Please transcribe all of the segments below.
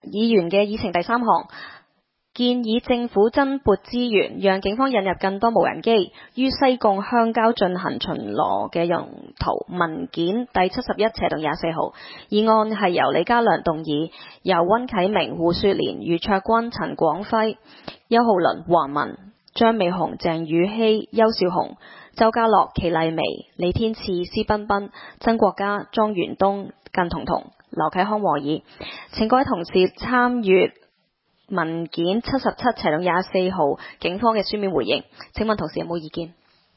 議員嘅議程第3項。建議政府增撥資源，讓警方引入更多無人機，於西貢鄉郊進行巡邏嘅用途。文件第71/24號。議案係由李家良動議，由溫啟明、胡雪蓮、余卓君、陳廣輝、邱浩麟、黃文、張美雄、鄭宇希、邱少雄、周家樂、祁麗薇、李天賜、施彬彬、曾國嘉、莊元東、靳彤彤、劉啟康和議。請各位同事參閱文件77/24號警方嘅書面回應。請問同事有冇意見？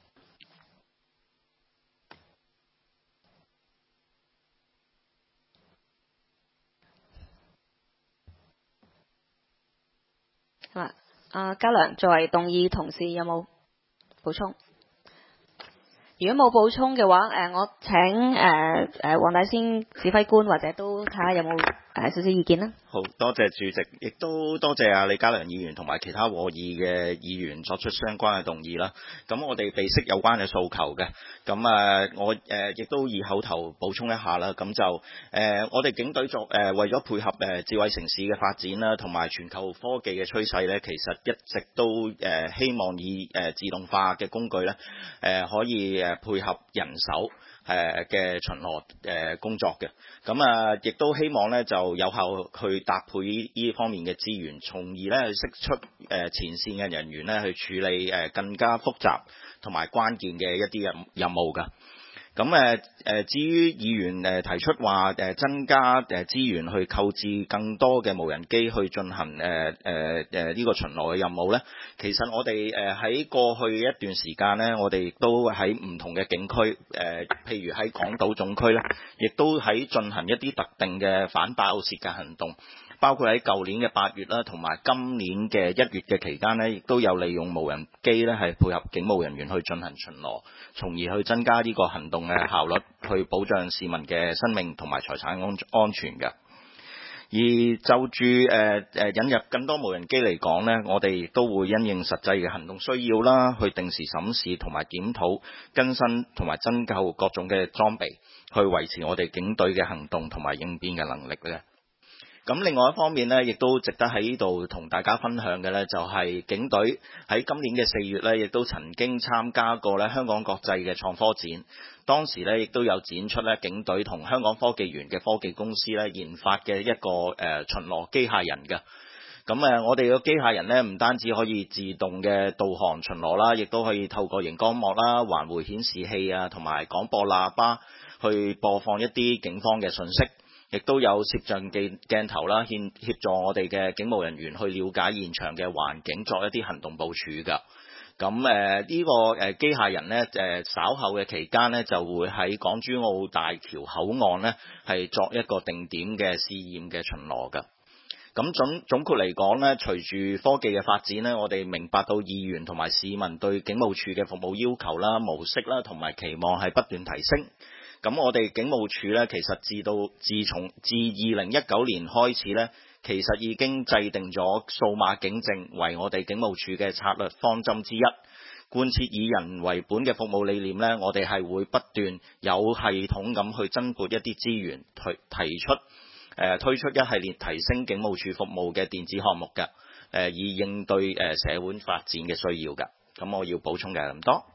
好啦，家良作為動議同事有冇補充？如果冇補充嘅話，我請黃大仙指揮官或者都睇下有冇少少意見啦。 好多謝主席，亦都多謝李家良議員同埋其他和議嘅議員作出相關嘅動議啦。咁我哋備悉有關嘅訴求嘅，咁我亦都以口頭補充一下啦。咁就我哋警隊為咗配合智慧城市嘅發展啦，同埋全球科技嘅趨勢咧，其實一直都希望以自動化嘅工具咧可以配合人手嘅巡邏工作嘅，咁亦都希望咧就有效去搭配呢方面嘅資源，從而咧釋出前線嘅人員咧去處理更加複雜同埋關鍵嘅一啲任務㗎。咁至於議員提出話增加資源去購置更多嘅無人機去進行呢個巡邏嘅任務咧，其實我哋喺過去一段時間咧，我哋亦都喺唔同嘅警區譬如喺港島總區咧，亦都喺進行一啲特定嘅反爆竊嘅行動。包括喺舊年嘅8月啦，同埋今年嘅1月嘅期間呢，亦都有利用無人機呢係配合警務人員去進行巡邏，從而去增加呢個行動嘅效率，去保障市民嘅生命同埋財產安全嘅。而就住引入更多無人機嚟講呢，我哋亦都會因應實際嘅行動需要啦，去定時審視同埋檢討、更新同埋增購各種嘅裝備，去維持我哋警隊嘅行動同埋應變嘅能力嘅。咁另外一方面呢，亦都值得喺呢度同大家分享嘅呢，就係警隊喺今年嘅4月呢，亦都曾經參加過呢香港國際嘅創科展。當時呢，亦都有展出呢警隊同香港科技園嘅科技公司呢研發嘅一個巡邏機械人嘅。咁我哋嘅機械人呢，唔單止可以自動嘅導航巡邏啦，亦都可以透過熒光幕啦、環迴顯示器啊，同埋廣播喇叭去播放一啲警方嘅信息。亦都有攝像鏡頭啦，協助我哋嘅警務人員去了解現場嘅環境，作一啲行動部署㗎。咁呢個機械人呢，稍後嘅期間呢，就會喺港珠澳大橋口岸呢，係作一個定點嘅試驗嘅巡邏㗎。咁總括嚟講呢，隨住科技嘅發展呢，我哋明白到議員同埋市民對警務處嘅服務要求啦、模式啦同埋期望係不斷提升。咁我哋警務處呢，其實自2019年開始呢，其實已經制定咗數碼警政為我哋警務處嘅策略方針之一，貫徹以人為本嘅服務理念呢，我哋係會不斷有系統咁去增撥一啲資源，推出一系列提升警務處服務嘅電子項目嘅，以應對社會發展嘅需要㗎。咁我要補充嘅係咁多。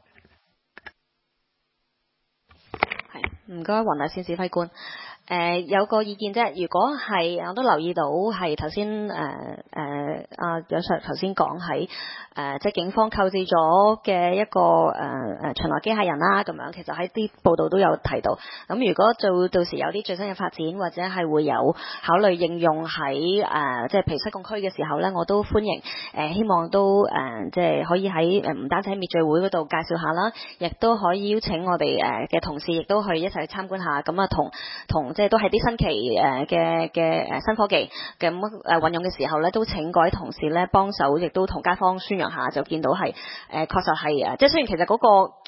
唔該，黃大仙指揮官。有個意見啫，如果係我都留意到係頭先有 Sir 頭先講喺即係警方購置咗嘅一個巡邏機械人啦，咁樣其實喺啲報道都有提到。咁如果到時有啲最新嘅發展，或者係會有考慮應用喺即係譬如西貢區嘅時候咧，我都歡迎希望都即係可以喺唔單止喺滅罪會嗰度介紹下啦，亦都可以邀請我哋嘅同事亦都去一齊去參觀下，咁啊同即係都係啲新奇嘅新科技咁運用嘅時候咧，都請各位同事咧幫手，亦都同街坊宣揚下，就見到係確實係即係雖然其實嗰個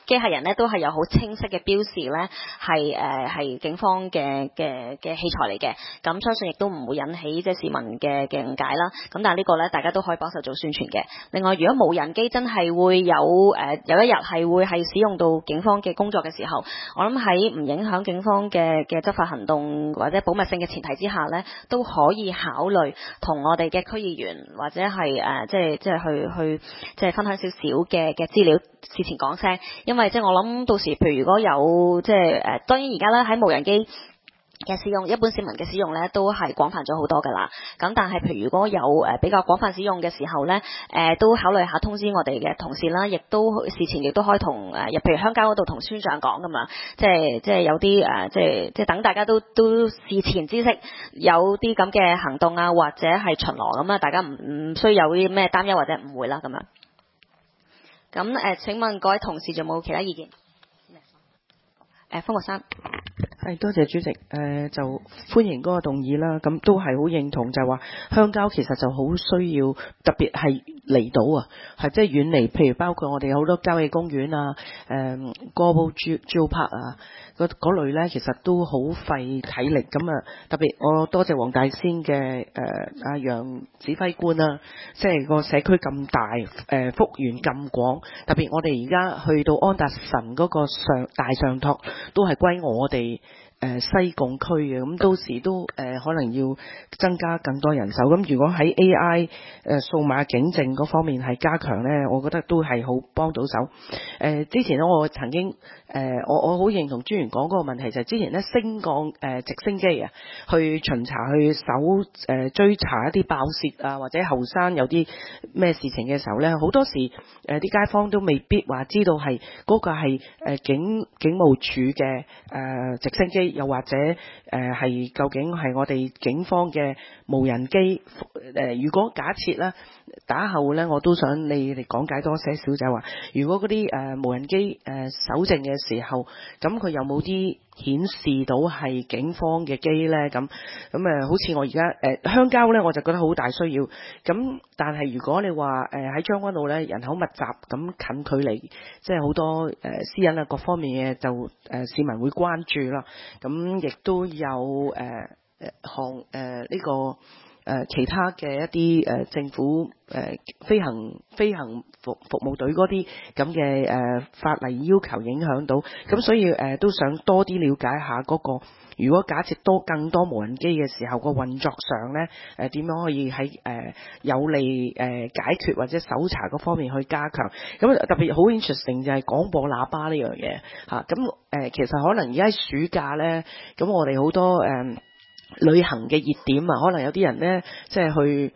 機械人咧都係有好清晰嘅標示咧，係警方嘅器材嚟嘅。咁相信亦都唔會引起即係市民嘅誤解啦。咁但係呢個咧，大家都可以幫手做宣傳嘅。另外，如果無人機真係會有一日係會係使用到警方嘅工作嘅時候，我諗喺唔影響警方嘅執法行動或者保密性嘅前提之下咧，都可以考慮同我哋嘅區議員或者係即係去即係分享少少嘅資料，事前講聲，因為即係我諗到時，譬如如果有即係當然而家咧喺無人機嘅使用，一般市民嘅使用咧都係廣泛咗好多㗎啦。咁但係譬如如果有比較廣泛使用嘅時候咧，都考慮下通知我哋嘅同事啦，亦都事前亦都可以同譬如鄉郊嗰度同村長講㗎嘛，即係有啲即係等大家都事前知識，有啲咁嘅行動啊，或者係巡邏咁啊，大家唔需要有啲咩擔憂或者誤會啦咁樣。咁請問各位同事仲有冇其他意見？方國珊。 係，多謝主席。就歡迎嗰個動議啦。咁都係好認同，就係話鄉郊其實就好需要，特別係離島啊，係即係遠離，譬如包括我哋有好多郊野公園啊、Global Geopark 啊嗰類咧，其實都好費體力。咁啊，特別我多謝黃大仙嘅阿楊指揮官啊，即係個社區咁大，幅員咁廣，特別我哋而家去到安達臣嗰個大上托，都係歸我哋西貢區嘅，咁到時都可能要增加更多人手。咁如果喺 AI 數碼警政嗰方面係加強呢，我覺得都係好幫到手。之前呢，我曾經我好認同專員講嗰個問題，就係之前呢升降直升機啊，去巡查去追查一啲爆竊啊，或者後生有啲咩事情嘅時候呢，好多時啲街坊都未必話知道係嗰個係警務處嘅直升機。又或者係究竟係我哋警方嘅無人機？如果假設啦，打後咧，我都想你哋講解多些少，就係話，如果嗰啲無人機搜證嘅時候，咁佢有冇啲顯示到係警方嘅機咧？咁好似我而家鄉郊咧，我就覺得好大需要。咁但係如果你話喺將軍澳咧，人口密集，咁近距離，即係好多私隱啊各方面嘅，就市民會關注啦。咁亦都有呢個其他嘅一啲政府飛行服務隊嗰啲咁嘅法例要求影響到，咁所以都想多啲了解下嗰個，如果假設更多無人機嘅時候，個運作上咧點樣可以喺有利解決或者搜查嗰方面去加強。咁特別好 interesting 就係廣播喇叭呢樣嘢嚇。咁其實可能而家暑假咧，咁我哋好多旅行嘅熱點啊，可能有啲人咧即係去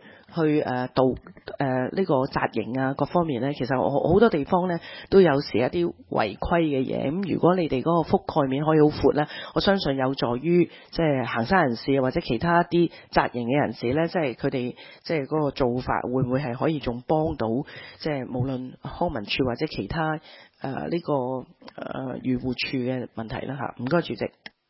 呢個紮營啊各方面咧，其實好多地方咧都有時一啲違規嘅嘢。咁如果你哋嗰個覆蓋面可以好闊咧，我相信有助於即係行山人士或者其他一啲紮營嘅人士咧，即係佢哋即係嗰個做法會唔會係可以仲幫到即係無論康文署或者其他呢個漁護處嘅問題啦嚇。唔該主席。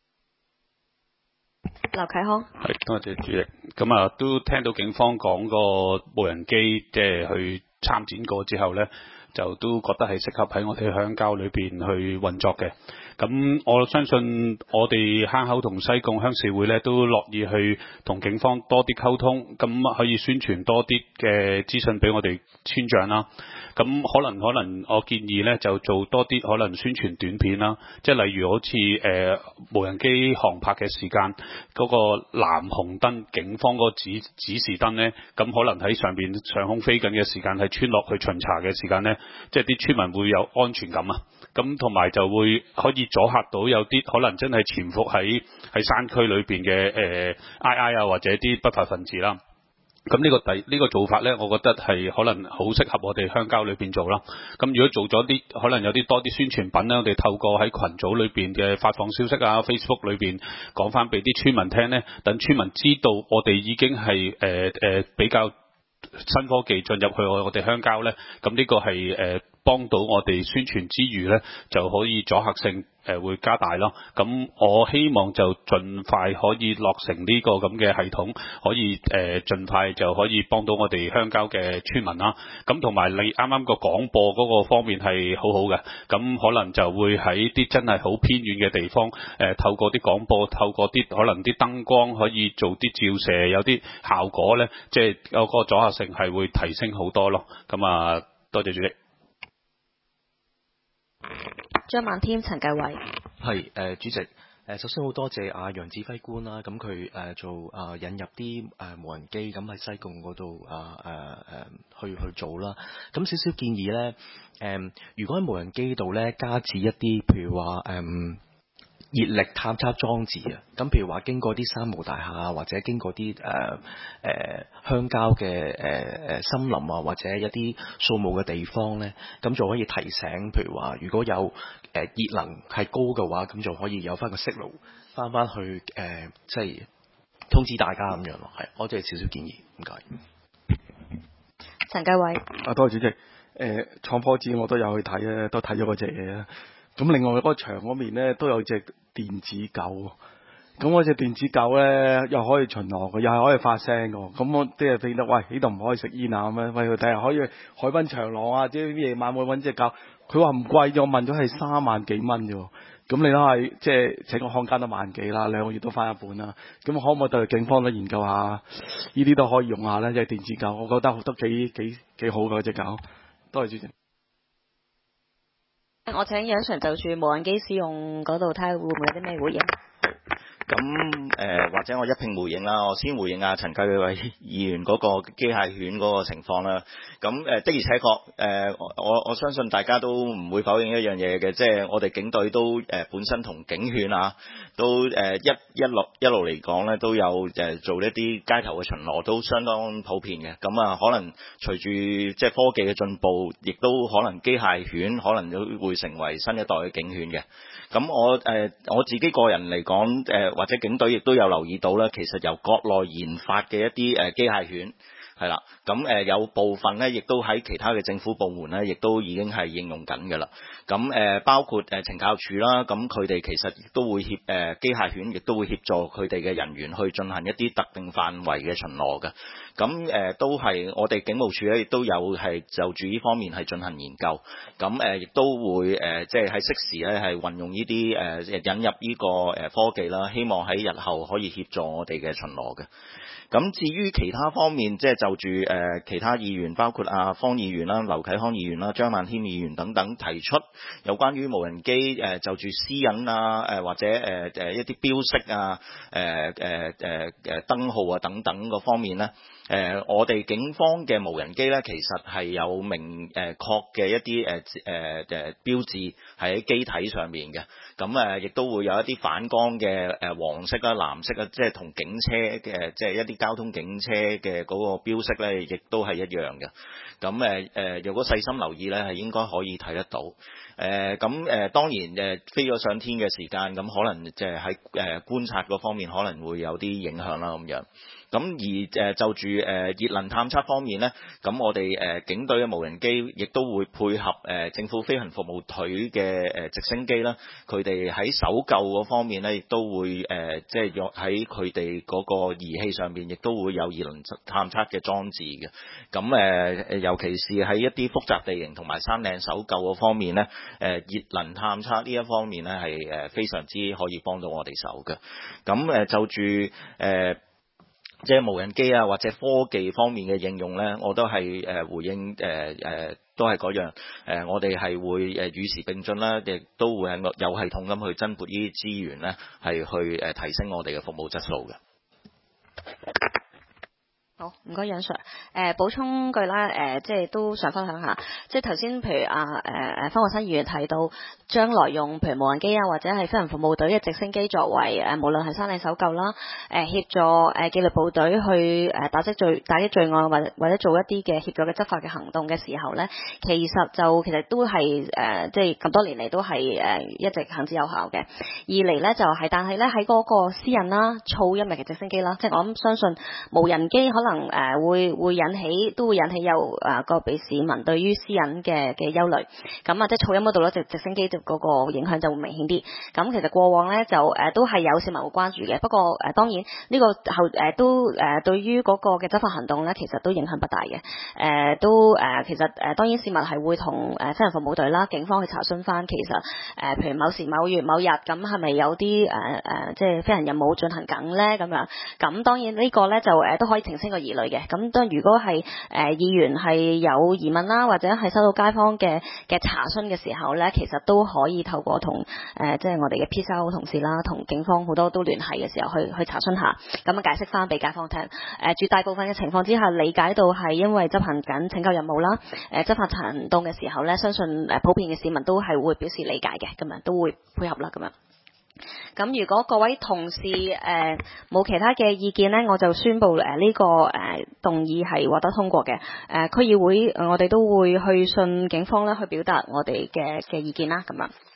劉啟康。 係，多謝主席。咁啊，都聽到警方講個無人機即係去參展過之後咧，就都覺得係適合喺我哋鄉郊裏邊去運作嘅。咁我相信我哋坑口同西貢鄉事會咧都樂意去同警方多啲溝通，咁可以宣傳多啲嘅資訊俾我哋村長啦。咁可能我建議咧就做多啲可能宣傳短片啦，即係例如好似無人機航拍嘅時間嗰個藍紅燈，警方嗰個指示燈咧，咁可能喺上空飛緊嘅時間係穿落去巡查嘅時間咧，即係啲村民會有安全感啊。咁同埋就會可以阻嚇到有啲可能真係潛伏喺山區裏邊嘅II啊或者啲不法分子啦。咁呢個做法咧，我覺得係可能好適合我哋鄉郊裏邊做啦。咁如果做咗啲可能有啲多啲宣傳品咧，我哋透過喺群組裏邊嘅發放消息啊 ，Facebook 裏邊講翻俾啲村民聽咧，等村民知道我哋已經係比較新科技進入去我哋鄉郊咧，咁呢個係幫到我哋宣傳之餘咧，就可以阻嚇性會加大咯。咁我希望就盡快可以落成呢個咁嘅系統，可以盡快就可以幫到我哋鄉郊嘅村民啦。咁同埋你啱啱個廣播嗰個方面係好好嘅，咁可能就會喺啲真係好偏遠嘅地方，透過啲廣播，透過啲可能啲燈光可以做啲照射，有啲效果咧，即係有個阻嚇性係會提升好多咯。咁啊，多謝主席。 張萬添、陳繼偉。 係主席，首先好多謝阿楊指揮官啦，咁佢引入啲無人機，咁喺西貢嗰度去做啦。咁少少建議咧，如果喺無人機度咧加置一啲，譬如話熱力探測裝置啊，咁譬如話經過啲三無大廈啊，或者經過啲鄉郊嘅森林啊，或者一啲掃墓嘅地方咧，咁就可以提醒，譬如話如果有熱能係高嘅話，咁就可以有翻個息路翻去即係通知大家咁樣咯。係，我哋少少建議，唔該。 陳繼偉。 多謝主席。創科展我都有去睇咧，都睇咗嗰隻嘢啊。咁另外嗰個牆嗰面咧都有隻電子狗，咁嗰隻電子狗咧又可以巡邏嘅，又係可以發聲嘅。咁我啲人記得，喂，呢度唔可以食煙啊咁樣，喂，佢睇下可以海濱長廊啊，即係夜晚會揾隻狗。佢話唔貴，我問咗係3萬幾蚊啫。咁你都係即係整個看更都1萬幾啦，2個月都翻一半啦。咁可唔可以對警方都研究下？呢啲都可以用下咧，即係電子狗，我覺得都幾好嘅嗰隻狗。多謝主席。 我請楊 Sir 就住無人機使用嗰度睇下會唔會有啲咩回應。 咁或者我一併回應啦，我先回應下陳繼偉議員嗰個機械犬嗰個情況啦。咁的而且確我相信大家都唔會否認一樣嘢嘅，即係我哋警隊都本身同警犬啊，都一路嚟講咧都有做一啲街頭嘅巡邏，都相當普遍嘅。咁啊，可能隨住即係科技嘅進步，亦都可能機械犬可能都會成為新一代嘅警犬嘅。咁我自己個人嚟講，或者警隊亦都有留意到咧，其實由國內研發嘅一啲機械犬係啦，咁有部分咧亦都喺其他嘅政府部門咧，亦都已經係應用緊㗎啦。咁包括懲教署啦，咁佢哋其實亦都會機械犬亦都會協助佢哋嘅人員去進行一啲特定範圍嘅巡邏嘅。咁都係我哋警務處咧，亦都有係就住呢方面係進行研究。咁亦都會即係喺適時咧係運用呢啲引入呢個科技啦，希望喺日後可以協助我哋嘅巡邏嘅。咁至於其他方面，即係就住其他議員，包括方議員啦、劉啟康議員啦、張萬添議員等等提出有關於無人機就住私隱啊，或者一啲標識啊、燈號啊等等嗰方面咧。我哋警方嘅無人機咧，其實係有明確嘅一啲標誌喺機體上面嘅。咁亦都會有一啲反光嘅黃色啦、藍色啦，即係同警車嘅即係一啲交通警車嘅嗰個標識咧，亦都係一樣嘅。咁如果細心留意咧，係應該可以睇得到。當然飛咗上天嘅時間，咁可能即係喺觀察嗰方面可能會有啲影響啦咁樣。咁而就住熱能探測方面咧，咁我哋警隊嘅無人機亦都會配合政府飛行服務隊嘅直升機啦，佢哋喺搜救嗰方面咧，亦都會即係喺佢哋嗰個儀器上面，亦都會有熱能探測嘅裝置嘅。咁尤其是喺一啲複雜地形同埋山嶺搜救嗰方面咧，熱能探測呢一方面咧係非常之可以幫到我哋手嘅。咁就住即係無人機啊，或者科技方面嘅應用咧，我都係回應都係嗰樣我哋係會與時並進啦，亦都會係有系統咁去增撥呢啲資源咧，係去提升我哋嘅服務質素嘅。 好，唔該，楊 Sir。補充句啦，即係都想分享下，即係頭先譬如方國珊議員提到，將來用譬如無人機啊，或者係飛行服務隊嘅直升機作為無論係山嶺搜救啦，協助紀律部隊去打擊罪案，或者做一啲嘅協助嘅執法嘅行動嘅時候咧，其實都係即係咁多年嚟都係一直行之有效嘅。二嚟咧就係，但係咧喺嗰個私隱啦、噪音嘅直升機啦，即係我諗相信無人機可能能會引起有個別市民對於私隱嘅憂慮。咁即係噪音嗰度咧，直升機嗰個影響就會明顯啲。咁其實過往咧就都係有市民會關注嘅，不過當然呢個都對於嗰個嘅執法行動咧，其實都影響不大嘅。其實當然市民係會同飛行服務隊啦、警方去查詢翻，其實譬如某時某月某日咁係咪有啲即係飛行任務進行緊咧咁樣。咁當然呢個咧就都可以澄清個疑慮嘅。咁如果係議員係有疑問啦，或者係收到街坊嘅查詢嘅時候咧，其實都可以透過同即係我哋嘅 PSO 同事啦，同警方好多都聯繫嘅時候去查詢下，咁解釋翻俾街坊聽。絕大部分嘅情況之下，理解到係因為執行緊拯救任務啦，執法行動嘅時候咧，相信普遍嘅市民都係會表示理解嘅，咁樣都會配合啦，咁樣。咁如果各位同事冇其他嘅意見呢，我就宣布呢個動議係獲得通過嘅。區議會我哋都會去信警方啦，去表達我哋嘅意見啦，咁樣。